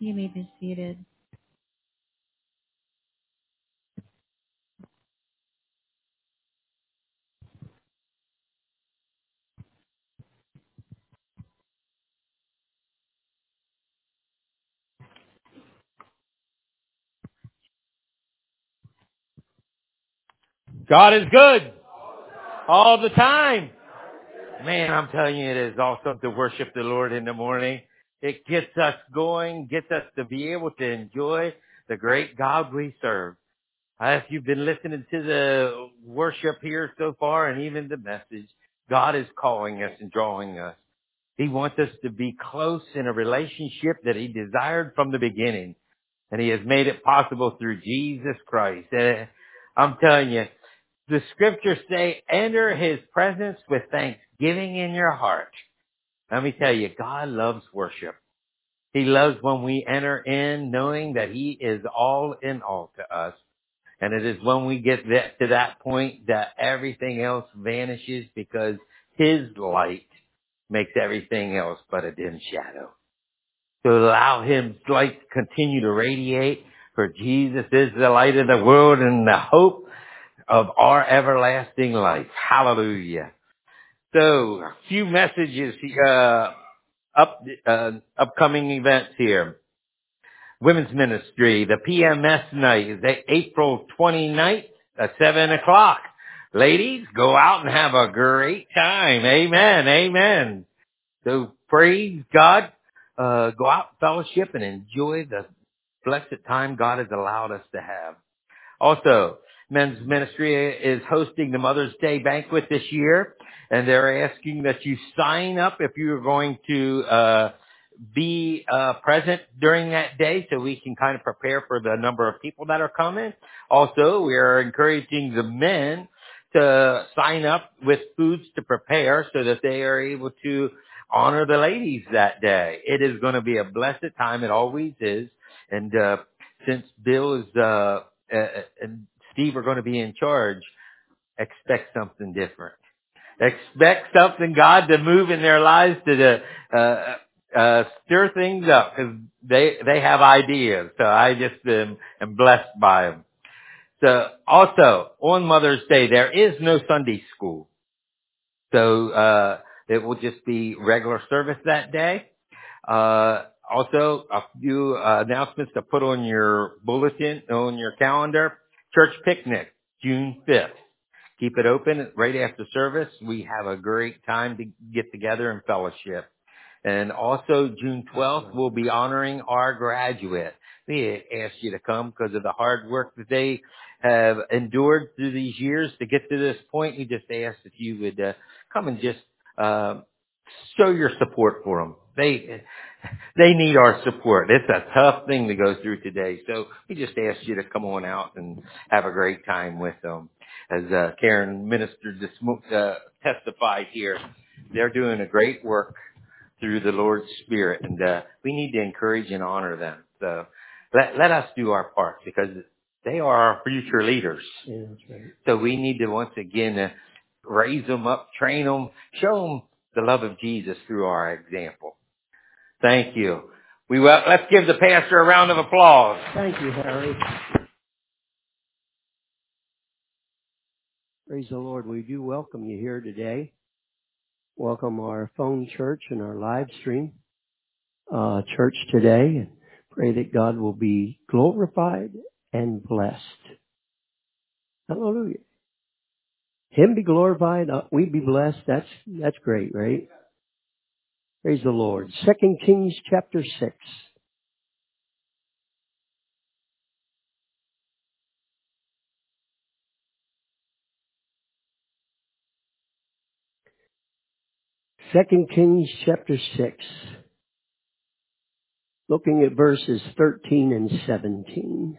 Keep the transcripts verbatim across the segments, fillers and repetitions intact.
You may be seated. God is good all the time. Man, I'm telling you, it is awesome to worship the Lord in the morning. It gets us going, gets us to be able to enjoy the great God we serve. Uh, if you've been listening to the worship here so far and even the message, God is calling us and drawing us. He wants us to be close in a relationship that He desired from the beginning. And He has made it possible through Jesus Christ. And I'm telling you, the scriptures say, enter His presence with thanksgiving in your heart. Let me tell you, God loves worship. He loves when we enter in knowing that He is all in all to us. And it is when we get that, to that point that everything else vanishes because His light makes everything else but a dim shadow. To allow His light to continue to radiate, for Jesus is the light of the world and the hope of our everlasting life. Hallelujah. So, a few messages, uh, up, uh, upcoming events here. Women's Ministry, the P M S night is April twenty-ninth at seven o'clock. Ladies, go out and have a great time. Amen. Amen. So praise God. Uh, go out, fellowship, and enjoy the blessed time God has allowed us to have. Also, Men's Ministry is hosting the Mother's Day banquet this year, and they're asking that you sign up if you're going to uh be uh present during that day so we can kind of prepare for the number of people that are coming. Also, we are encouraging the men to sign up with foods to prepare so that they are able to honor the ladies that day. It is going to be a blessed time. It always is. And uh since Bill is uh uh, and Steve are going to be in charge, expect something different. Expect something God to move in their lives to the, uh, uh, stir things up because they, they have ideas. So I just am, am blessed by them. So also on Mother's Day, there is no Sunday school. So, uh, it will just be regular service that day. Uh, also, a few uh, announcements to put on your bulletin, on your calendar. Church picnic, June fifth. Keep it open right after service. We have a great time to get together and fellowship. And also, June twelfth, we'll be honoring our graduate. We asked you to come because of the hard work that they have endured through these years to get to this point. We just asked if you would uh, come and just uh, show your support for them. They they need our support. It's a tough thing to go through today. So we just asked you to come on out and have a great time with them. As uh, Karen ministered this uh, testified here, they're doing a great work through the Lord's Spirit, and uh, we need to encourage and honor them. So let let us do our part because they are our future leaders. Yeah, that's right. So we need to once again uh, raise them up, train them, show them the love of Jesus through our example. Thank you. We will, let's give the pastor a round of applause. Thank you, Harry. Praise the Lord. We do welcome you here today. Welcome our phone church and our live stream uh, church today. And pray that God will be glorified and blessed. Hallelujah. Him be glorified, uh, we be blessed. That's that's great, right? Praise the Lord. Second Kings chapter six. Second Kings chapter six. Looking at verses thirteen and seventeen.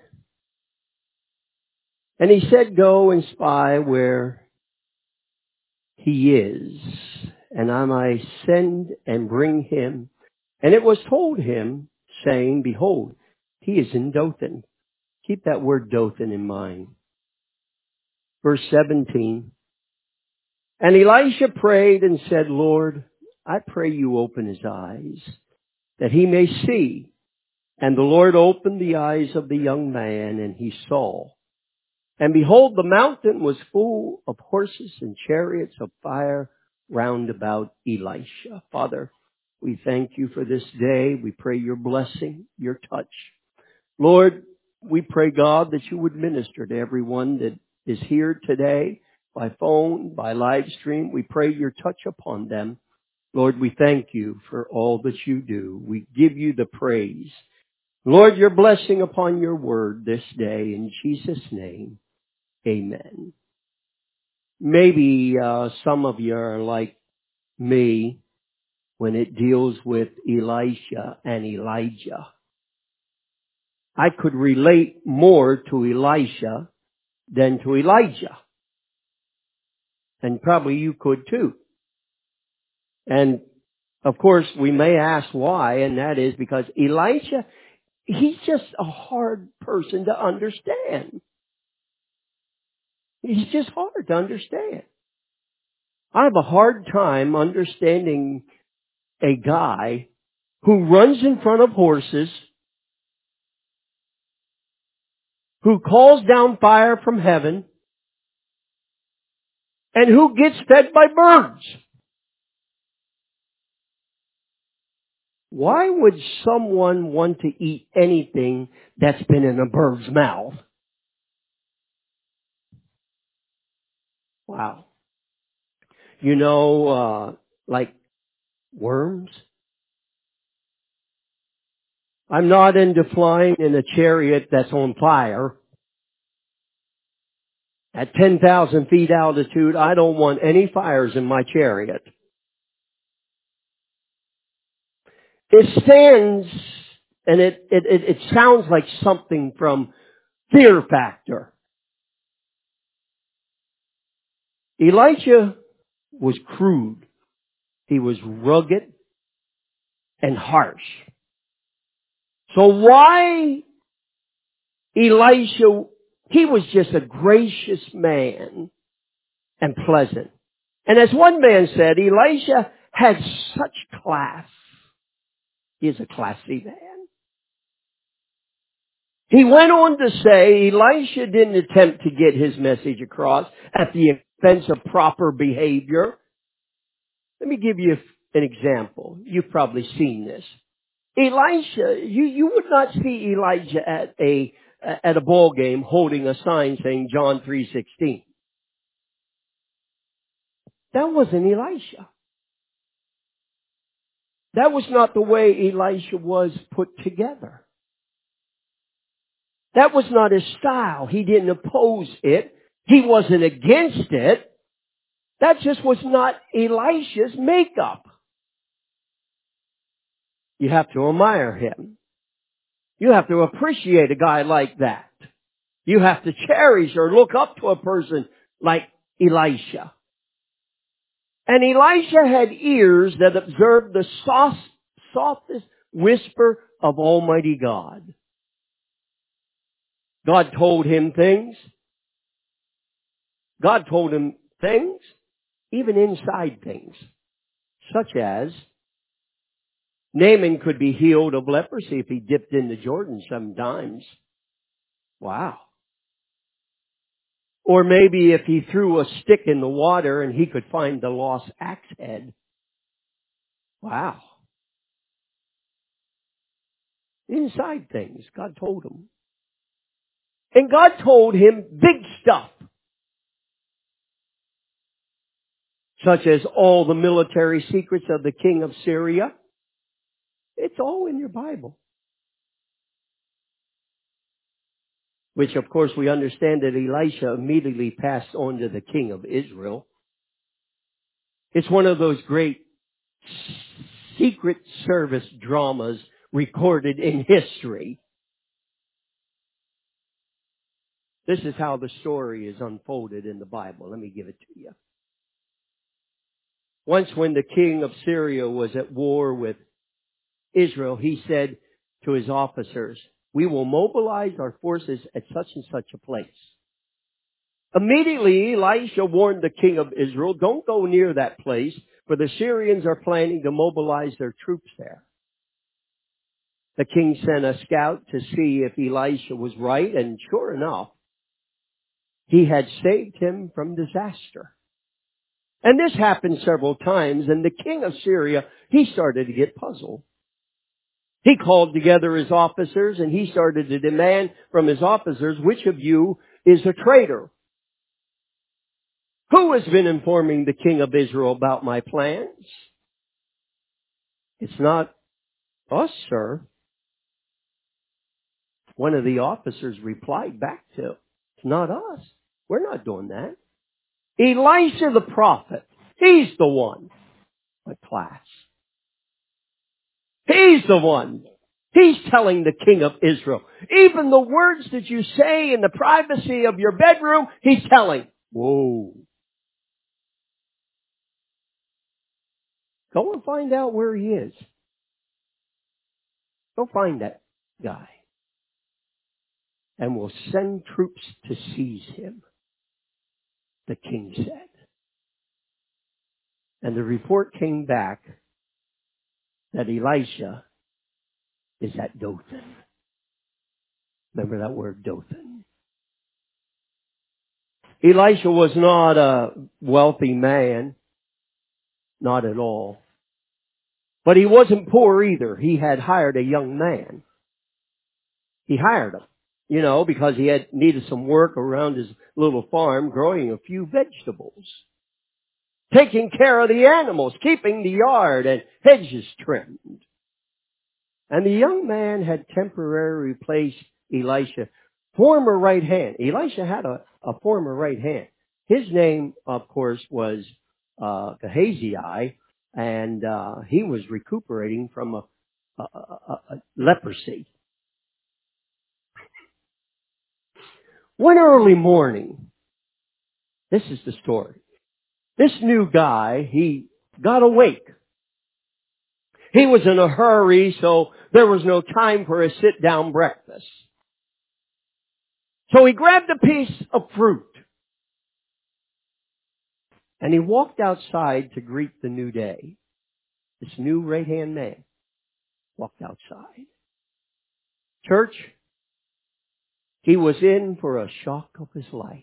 And he said, go and spy where he is, and I might send and bring him. And it was told him, saying, behold, he is in Dothan. Keep that word Dothan in mind. Verse seventeen. And Elisha prayed and said, Lord, I pray you open his eyes, that he may see. And the Lord opened the eyes of the young man, and he saw. And behold, the mountain was full of horses and chariots of fire round about Elisha. Father, we thank you for this day. We pray your blessing, your touch. Lord, we pray, God, that you would minister to everyone that is here today by phone, by live stream. We pray your touch upon them. Lord, we thank you for all that you do. We give you the praise. Lord, your blessing upon your word this day. In Jesus' name, amen. Maybe uh, some of you are like me when it deals with Elisha and Elijah. I could relate more to Elisha than to Elijah. And probably you could too. And of course, we may ask why, and that is because Elisha, he's just a hard person to understand. He's just hard to understand. I have a hard time understanding a guy who runs in front of horses, who calls down fire from heaven, and who gets fed by birds. Why would someone want to eat anything that's been in a bird's mouth? Wow. You know, uh, like worms? I'm not into flying in a chariot that's on fire. At ten thousand feet altitude, I don't want any fires in my chariot. It stands, and it, it, it, it sounds like something from Fear Factor. Elijah was crude. He was rugged and harsh. So why Elisha? He was just a gracious man and pleasant. And as one man said, Elisha had such class. He is a classy man. He went on to say Elisha didn't attempt to get his message across at the expense of proper behavior. Let me give you an example. You've probably seen this. Elisha, you, you would not see Elijah at a at a ball game holding a sign saying John three sixteen. That wasn't Elisha. That was not the way Elisha was put together. That was not his style. He didn't oppose it. He wasn't against it. That just was not Elisha's makeup. You have to admire him. You have to appreciate a guy like that. You have to cherish or look up to a person like Elisha. And Elisha had ears that observed the soft, softest whisper of Almighty God. God told him things. God told him things, even inside things, such as Naaman could be healed of leprosy if he dipped in the Jordan seven times. Wow. Or maybe if he threw a stick in the water and he could find the lost axe head. Wow. Inside things, God told him. And God told him big stuff, such as all the military secrets of the king of Syria. It's all in your Bible. Which, of course, we understand that Elisha immediately passed on to the king of Israel. It's one of those great secret service dramas recorded in history. This is how the story is unfolded in the Bible. Let me give it to you. Once when the king of Syria was at war with Israel, he said to his officers, "We will mobilize our forces at such and such a place." Immediately, Elisha warned the king of Israel, "Don't go near that place, for the Syrians are planning to mobilize their troops there." The king sent a scout to see if Elisha was right, and sure enough, he had saved him from disaster. And this happened several times, and the king of Syria, he started to get puzzled. He called together his officers, and he started to demand from his officers, which of you is a traitor? Who has been informing the king of Israel about my plans? It's not us, sir. One of the officers replied back to, it's not us. We're not doing that. Elisha the prophet, he's the one. What class? He's the one. He's telling the king of Israel. Even the words that you say in the privacy of your bedroom, he's telling. Whoa. Go and find out where he is. Go find that guy. And we'll send troops to seize him, the king said. And the report came back that Elisha is at Dothan. Remember that word, Dothan. Elisha was not a wealthy man. Not at all. But he wasn't poor either. He had hired a young man. He hired him, you know, because he had needed some work around his little farm, growing a few vegetables, taking care of the animals, keeping the yard and hedges trimmed. And the young man had temporarily replaced Elisha, former right hand. Elisha had a, a former right hand. His name, of course, was uh, Gehazi, and uh, he was recuperating from a, a, a, a leprosy. One early morning, this is the story. This new guy, he got awake. He was in a hurry, so there was no time for a sit-down breakfast. So he grabbed a piece of fruit, and he walked outside to greet the new day. This new right-hand man walked outside. Church, he was in for a shock of his life.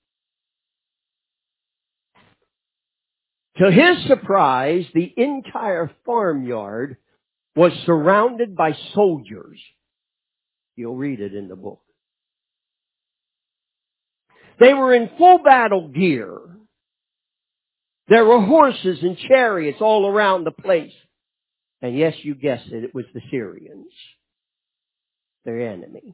To his surprise, the entire farmyard was surrounded by soldiers. You'll read it in the book. They were in full battle gear. There were horses and chariots all around the place. And yes, you guessed it, it was the Syrians, their enemy.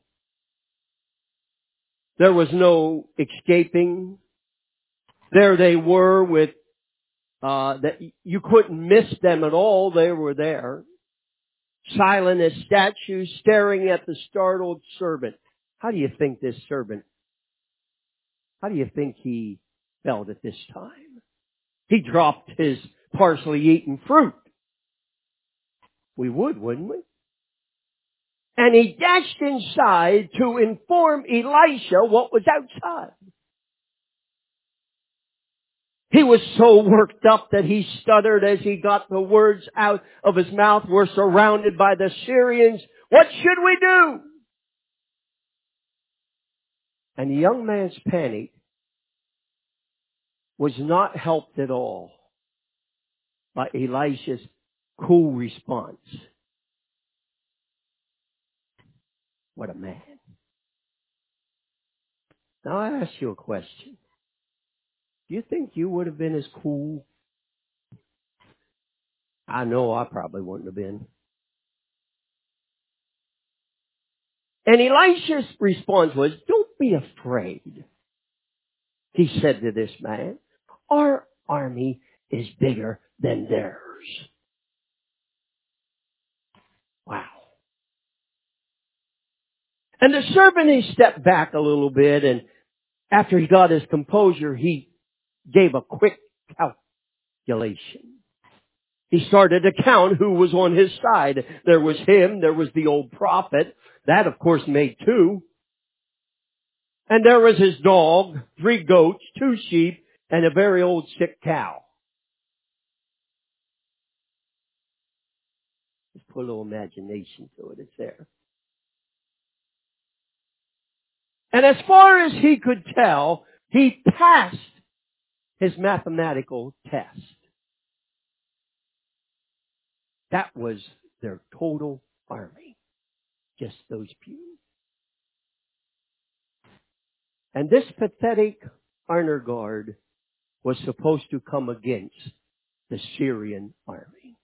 There was no escaping. There they were with, uh, that you couldn't miss them at all. They were there. Silent as statues, staring at the startled servant. How do you think this servant, how do you think he felt at this time? He dropped his partially eaten fruit. We would, wouldn't we? And he dashed inside to inform Elisha what was outside. He was so worked up that he stuttered as he got the words out of his mouth. We're surrounded by the Syrians. What should we do? And the young man's panic was not helped at all by Elisha's cool response. What a man. Now I ask you a question. Do you think you would have been as cool? I know I probably wouldn't have been. And Elisha's response was, don't be afraid. He said to this man, our army is bigger than theirs. Wow. And the servant, he stepped back a little bit, and after he got his composure, he gave a quick calculation. He started to count who was on his side. There was him, there was the old prophet. That, of course, made two. And there was his dog, three goats, two sheep, and a very old sick cow. His put a little imagination to it. It's there. And as far as he could tell, he passed his mathematical test. That was their total army. Just those few. And this pathetic honor guard was supposed to come against the Syrian army.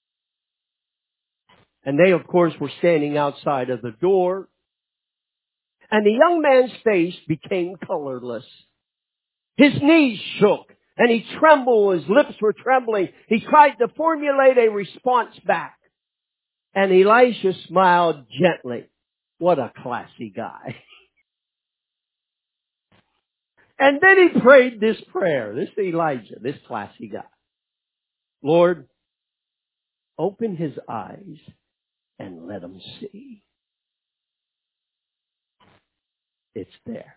And they, of course, were standing outside of the door. And the young man's face became colorless. His knees shook, and he trembled. His lips were trembling. He tried to formulate a response back. And Elisha smiled gently. What a classy guy. And then he prayed this prayer. This is Elijah, this classy guy. Lord, open his eyes and let him see. It's there.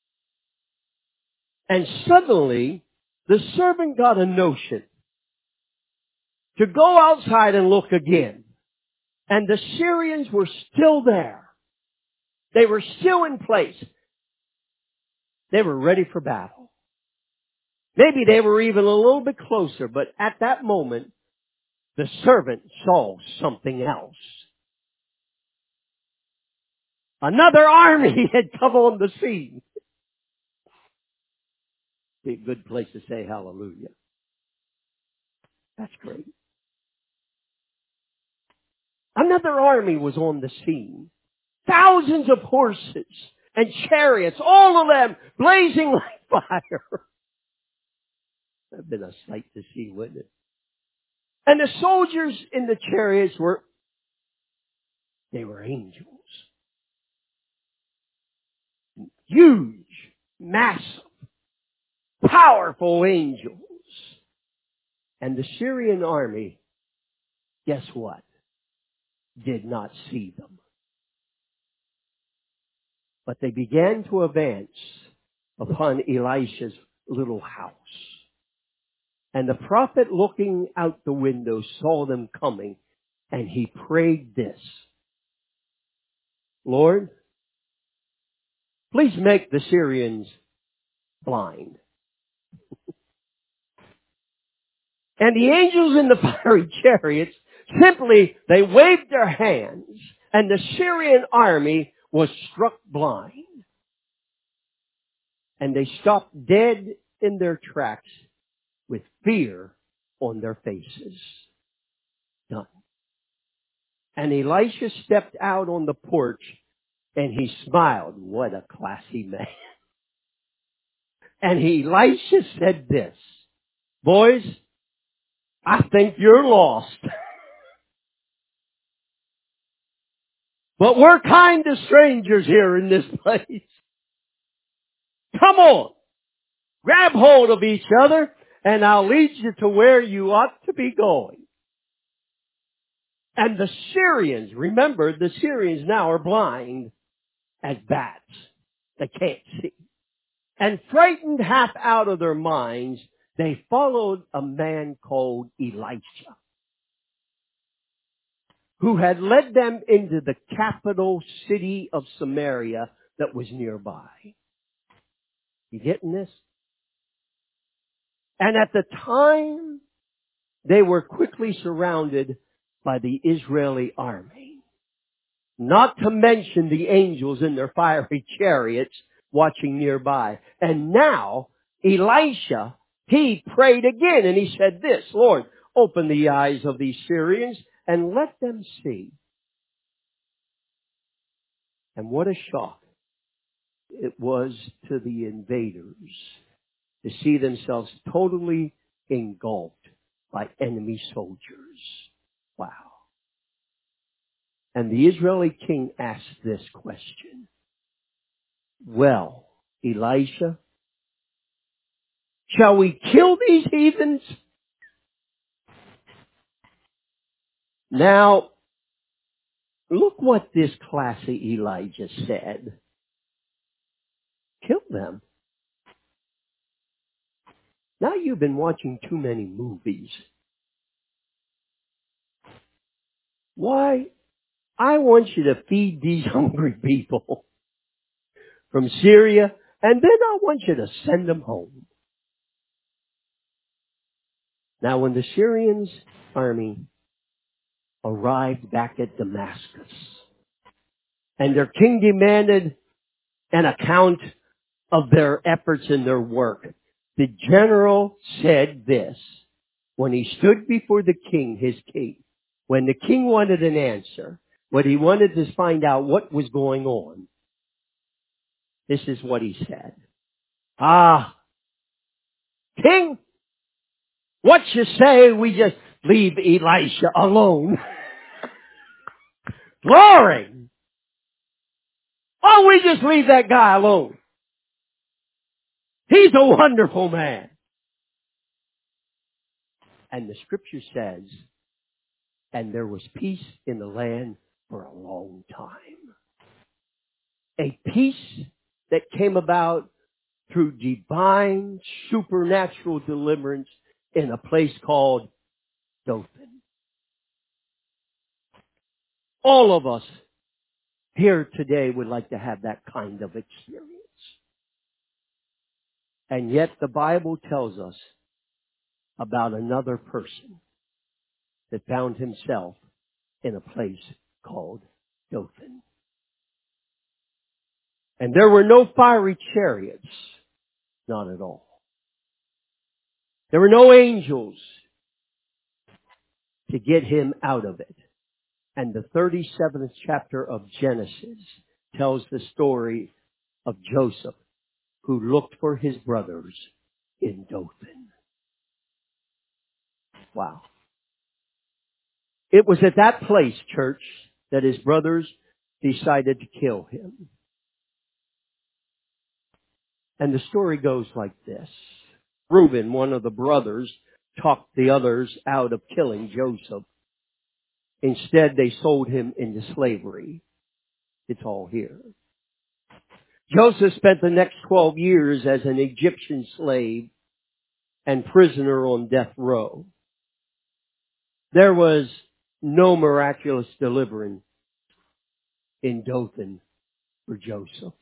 And suddenly, the servant got a notion to go outside and look again. And the Syrians were still there. They were still in place. They were ready for battle. Maybe they were even a little bit closer, but at that moment, the servant saw something else. Another army had come on the scene. Be a good place to say hallelujah. That's great. Another army was on the scene. Thousands of horses and chariots, all of them blazing like fire. That'd been a sight to see, wouldn't it? And the soldiers in the chariots were, they were angels. Huge, massive, powerful angels. And the Syrian army, guess what? Did not see them. But they began to advance upon Elisha's little house. And the prophet, looking out the window, saw them coming, and he prayed this. Lord, please make the Syrians blind. And the angels in the fiery chariots, simply, they waved their hands, and the Syrian army was struck blind. And they stopped dead in their tracks with fear on their faces. Done. And Elisha stepped out on the porch, and he smiled. What a classy man. And Elisha said this, boys, I think you're lost. But we're kind of strangers here in this place. Come on. Grab hold of each other, and I'll lead you to where you ought to be going. And the Syrians, remember, the Syrians now are blind as bats. They can't see. And frightened half out of their minds, they followed a man called Elisha, who had led them into the capital city of Samaria that was nearby. You getting this? And at the time, they were quickly surrounded by the Israeli army. Not to mention the angels in their fiery chariots watching nearby. And now, Elisha, he prayed again and he said this, Lord, open the eyes of these Syrians and let them see. And what a shock it was to the invaders to see themselves totally engulfed by enemy soldiers. Wow. And the Israeli king asked this question. Well, Elisha, shall we kill these heathens? Now, look what this classy Elijah said. Kill them. Now you've been watching too many movies. Why? I want you to feed these hungry people from Syria, and then I want you to send them home. Now, when the Syrians' army arrived back at Damascus, and their king demanded an account of their efforts and their work, the general said this when he stood before the king, his king. When the king wanted an answer, when he wanted to find out what was going on, this is what he said. Ah, king, what you say we just leave Elisha alone? Glory! Oh, we just leave that guy alone. He's a wonderful man. And the scripture says, and there was peace in the land for a long time. A peace that came about through divine, supernatural deliverance in a place called Dothan. All of us here today would like to have that kind of experience. And yet the Bible tells us about another person that found himself in a place called Dothan. And there were no fiery chariots. Not at all. There were no angels to get him out of it. And the thirty-seventh chapter of Genesis tells the story of Joseph, who looked for his brothers in Dothan. Wow. It was at that place, church, that his brothers decided to kill him. And the story goes like this. Reuben, one of the brothers, talked the others out of killing Joseph. Instead, they sold him into slavery. It's all here. Joseph spent the next twelve years as an Egyptian slave and prisoner on death row. There was no miraculous deliverance in Dothan for Joseph.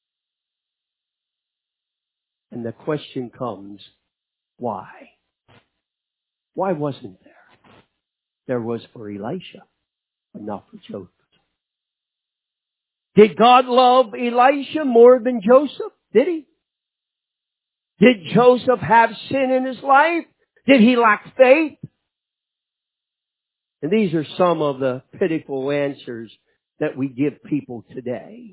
And the question comes, why? Why wasn't there? There was for Elisha, but not for Joseph. Did God love Elisha more than Joseph? Did he? Did Joseph have sin in his life? Did he lack faith? And these are some of the pitiful answers that we give people today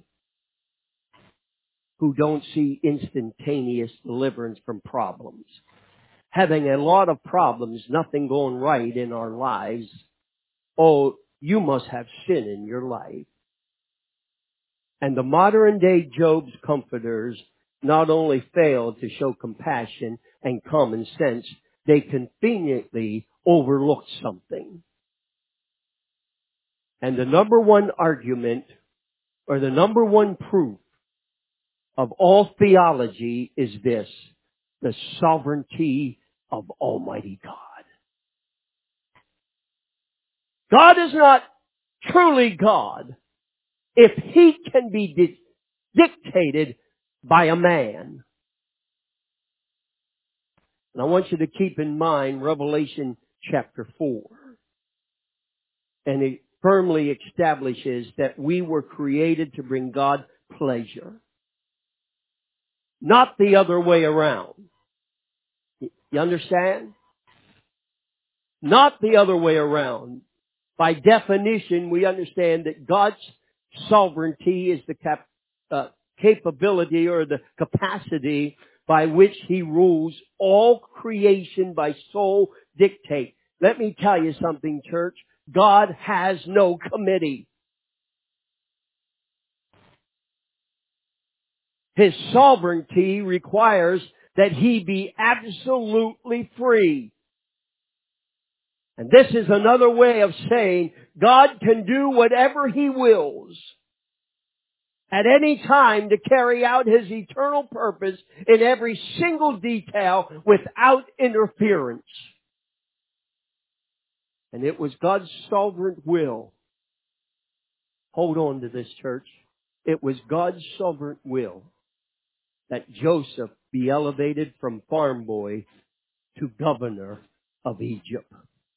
who don't see instantaneous deliverance from problems. Having a lot of problems, nothing going right in our lives. Oh, you must have sin in your life. And the modern day Job's comforters not only fail to show compassion and common sense, they conveniently overlook something. And the number one argument, or the number one proof of all theology is this: the sovereignty of Almighty God. God is not truly God if He can be di- dictated by a man. And I want you to keep in mind Revelation chapter four. And it firmly establishes that we were created to bring God pleasure. Not the other way around. You understand? Not the other way around. By definition, we understand that God's sovereignty is the cap, uh, capability or the capacity by which He rules all creation by sole dictate. Let me tell you something, church. God has no committee. His sovereignty requires that He be absolutely free. And this is another way of saying God can do whatever He wills at any time to carry out His eternal purpose in every single detail without interference. And it was God's sovereign will. Hold on to this, church. It was God's sovereign will that Joseph be elevated from farm boy to governor of Egypt.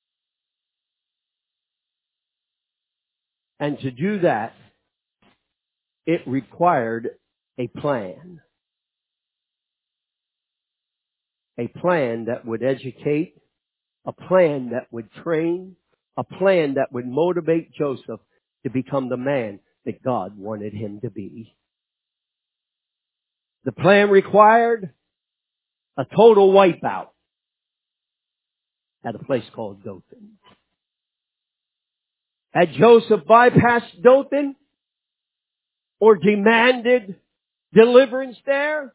And to do that, it required a plan. A plan that would educate, a plan that would train, a plan that would motivate Joseph to become the man that God wanted him to be. The plan required a total wipeout at a place called Dothan. Had Joseph bypassed Dothan or demanded deliverance there,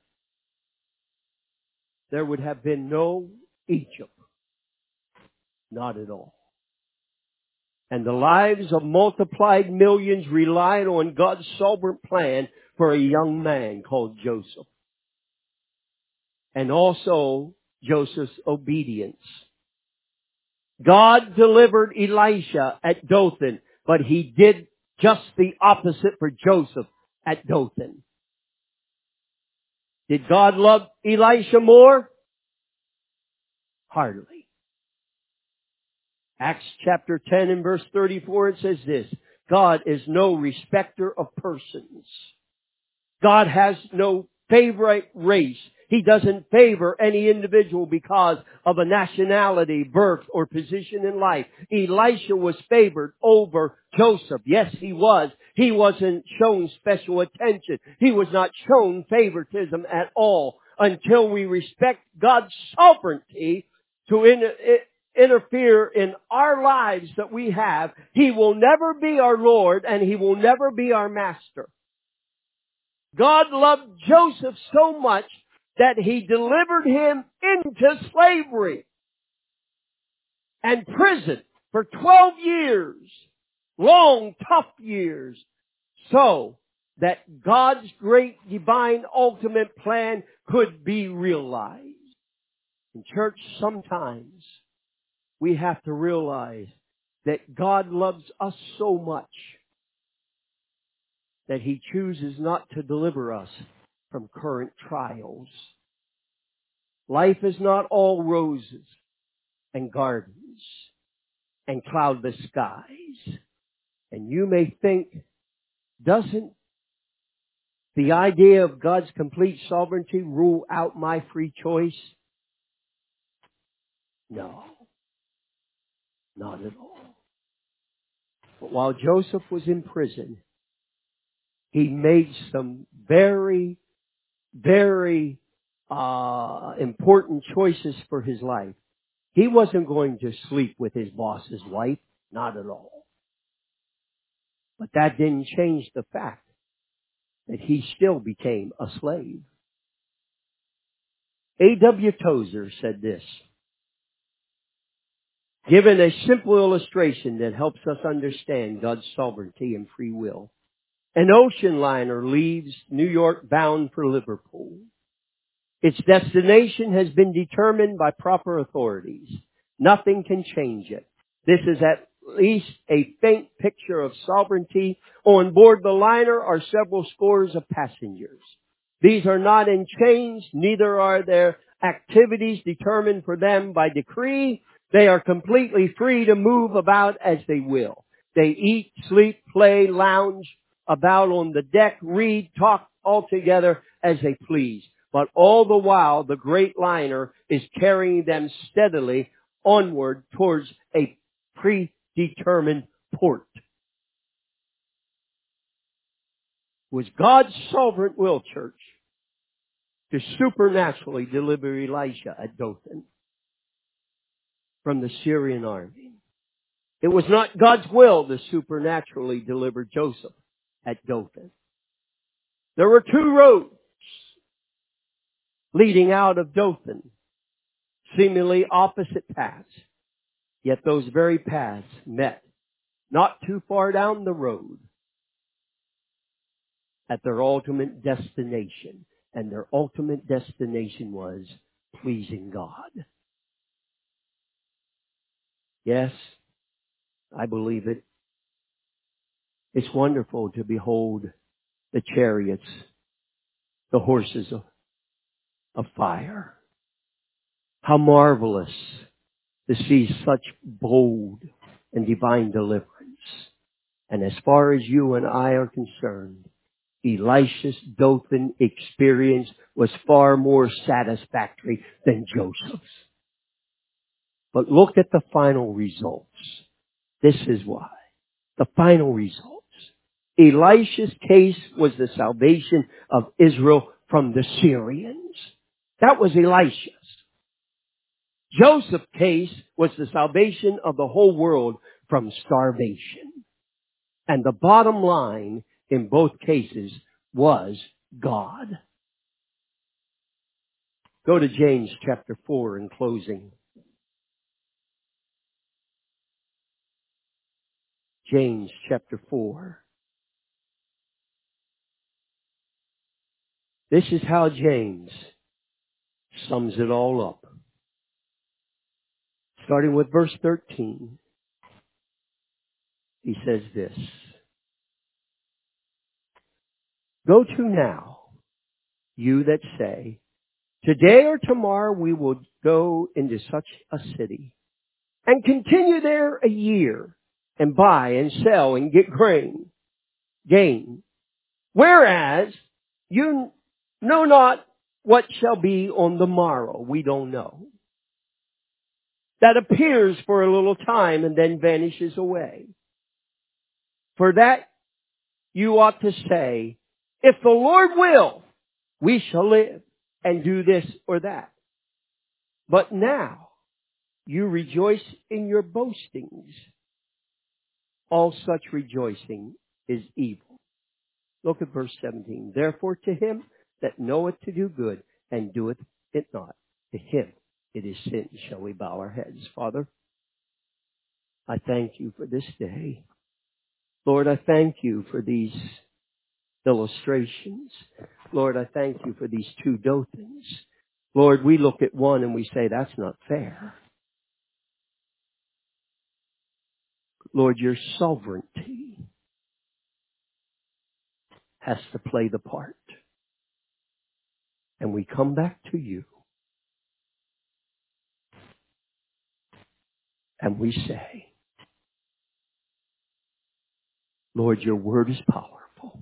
there would have been no Egypt. Not at all. And the lives of multiplied millions relied on God's sovereign plan for a young man called Joseph. And also Joseph's obedience. God delivered Elisha at Dothan, but he did just the opposite for Joseph at Dothan. Did God love Elisha more? Hardly. Acts chapter ten and verse thirty-four, it says this: God is no respecter of persons. God has no favorite race. He doesn't favor any individual because of a nationality, birth, or position in life. Elisha was favored over Joseph. Yes, he was. He wasn't shown special attention. He was not shown favoritism at all. Until we respect God's sovereignty to in, in, interfere in our lives that we have, He will never be our Lord and He will never be our master. God loved Joseph so much that He delivered him into slavery and prison for twelve years. Long, tough years. So that God's great divine ultimate plan could be realized. In church, sometimes we have to realize that God loves us so much that He chooses not to deliver us from current trials. Life is not all roses and gardens and cloudless skies. And you may think, doesn't the idea of God's complete sovereignty rule out my free choice? No, not at all. But while Joseph was in prison, he made some very, very uh, important choices for his life. He wasn't going to sleep with his boss's wife, not at all. But that didn't change the fact that he still became a slave. A W Tozer said this: given a simple illustration that helps us understand God's sovereignty and free will. An ocean liner leaves New York bound for Liverpool. Its destination has been determined by proper authorities. Nothing can change it. This is at least a faint picture of sovereignty. On board the liner are several scores of passengers. These are not in chains, neither are their activities determined for them by decree. They are completely free to move about as they will. They eat, sleep, play, lounge about on the deck, read, talk all together as they please. But all the while, the great liner is carrying them steadily onward towards a predetermined port. It was God's sovereign will, church, to supernaturally deliver Elisha at Dothan from the Syrian army. It was not God's will to supernaturally deliver Joseph at Dothan. There were two roads leading out of Dothan, seemingly opposite paths. Yet those very paths met not too far down the road at their ultimate destination. And their ultimate destination was pleasing God. Yes, I believe it. It's wonderful to behold the chariots, the horses of, of fire. How marvelous to see such bold and divine deliverance. And as far as you and I are concerned, Elisha's Dothan experience was far more satisfactory than Joseph's. But look at the final results. This is why. The final results. Elisha's case was the salvation of Israel from the Syrians. That was Elisha's. Joseph's case was the salvation of the whole world from starvation. And the bottom line in both cases was God. Go to James chapter four in closing. James chapter four. This is how James sums it all up. Starting with verse thirteen. He says this. Go to now, you that say, today or tomorrow we will go into such a city and continue there a year and buy and sell and get grain, gain. Whereas you know not what shall be on the morrow. We don't know. That appears for a little time and then vanishes away. For that you ought to say, if the Lord will, we shall live and do this or that. But now you rejoice in your boastings. All such rejoicing is evil. Look at verse seventeen. Therefore to him that knoweth to do good and doeth it not, to him it is sin. Shall we bow our heads? Father, I thank you for this day. Lord, I thank you for these illustrations. Lord, I thank you for these two Dothans. Lord, we look at one and we say, that's not fair. Lord, your sovereignty has to play the part. And we come back to you. And we say, Lord, your word is powerful.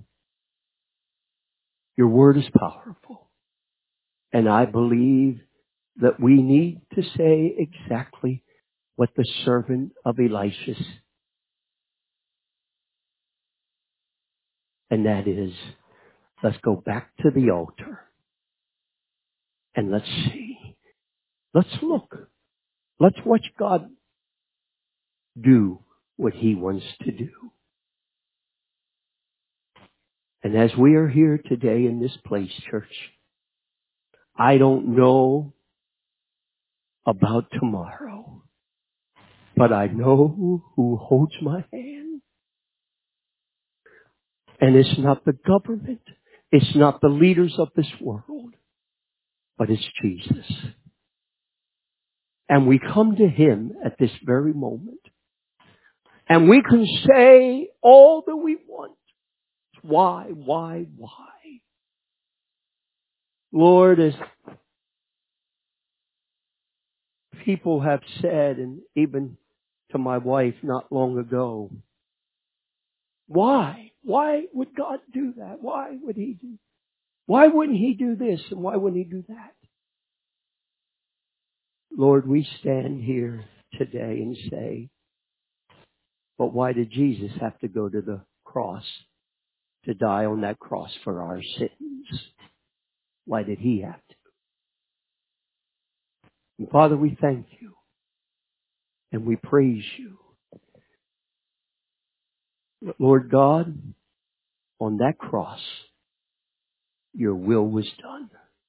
Your word is powerful. And I believe that we need to say exactly what the servant of Elisha said. And that is, let's go back to the altar. And let's see. Let's look. Let's watch God do what He wants to do. And as we are here today in this place, church, I don't know about tomorrow, but I know who holds my hand. And it's not the government. It's not the leaders of this world, but it's Jesus. And we come to Him at this very moment. And we can say all that we want. Why, why, why? Lord, as people have said, and even to my wife not long ago, why? Why would God do that? Why would He do? Why wouldn't He do this and why wouldn't He do that? Lord, we stand here today and say, but why did Jesus have to go to the cross, to die on that cross for our sins? Why did He have to? And Father, we thank you and we praise you. Lord God, on that cross, your will was done.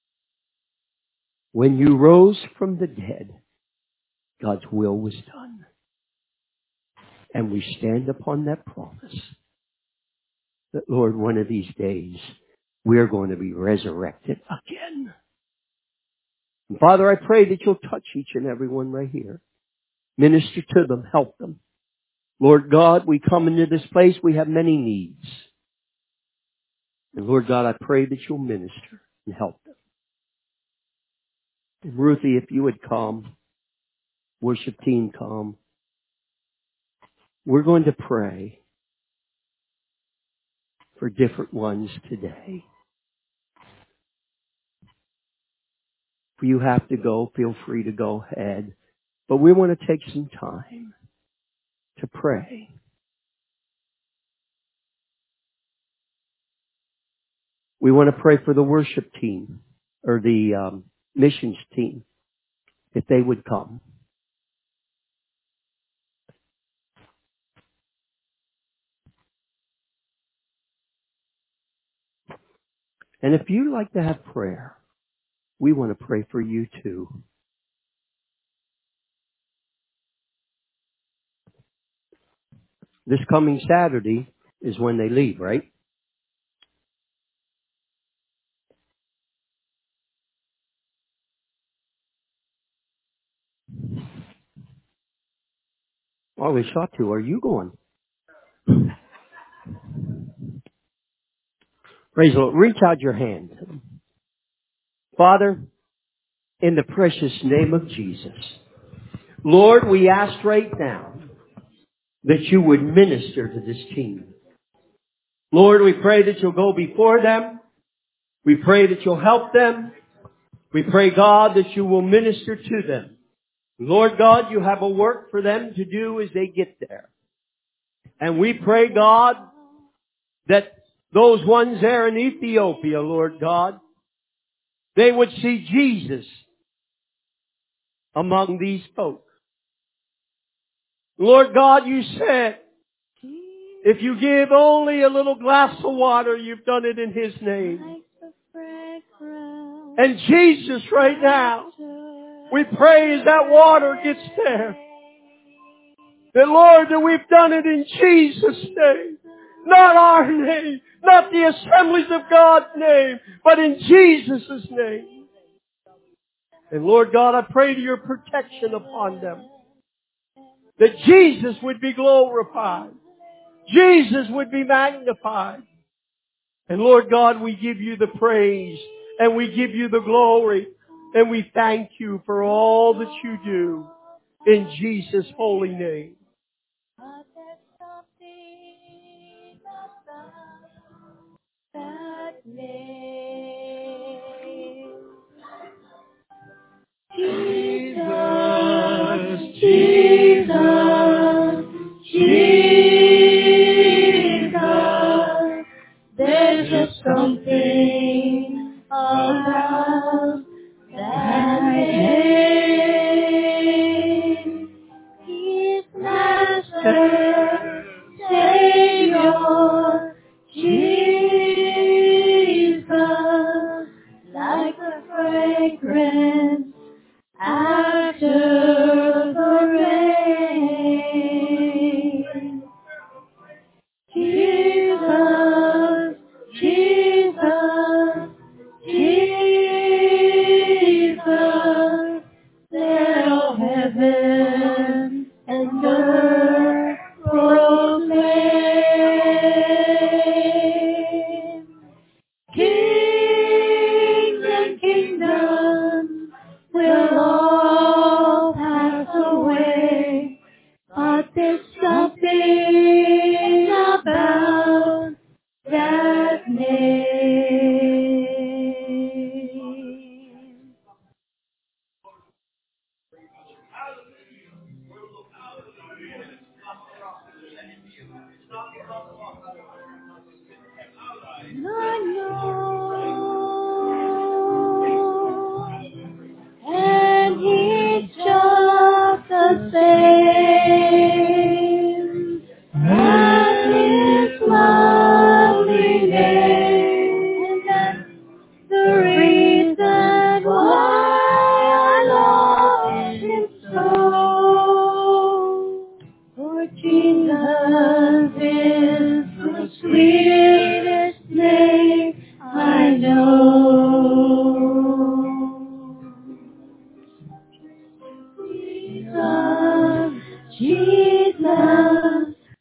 When you rose from the dead, God's will was done. And we stand upon that promise that, Lord, one of these days, we're going to be resurrected again. And Father, I pray that you'll touch each and every one right here. Minister to them, help them. Lord God, we come into this place, we have many needs. And Lord God, I pray that you'll minister and help them. And Ruthie, if you would come, worship team come. We're going to pray for different ones today. If you have to go, feel free to go ahead. But we want to take some time to pray. We want to pray for the worship team or the um, missions team, if they would come. And if you'd like to have prayer, we want to pray for you too. This coming Saturday is when they leave, right? Oh, we shot to. Are you going? Praise the Lord. Reach out your hand. Father, in the precious name of Jesus, Lord, we ask right now that you would minister to this team. Lord, we pray that you'll go before them. We pray that you'll help them. We pray, God, that you will minister to them. Lord God, you have a work for them to do as they get there. And we pray, God, that those ones there in Ethiopia, Lord God, they would see Jesus among these folks. Lord God, you said, if you give only a little glass of water, you've done it in His name. And Jesus, right now, we pray as that water gets there, that Lord, that we've done it in Jesus' name. Not our name, not the Assemblies of God's name, but in Jesus' name. And Lord God, I pray to your protection upon them. That Jesus would be glorified. Jesus would be magnified. And Lord God, we give you the praise and we give you the glory and we thank you for all that you do in Jesus' holy name. Jesus, Jesus, Jesus, there's just something about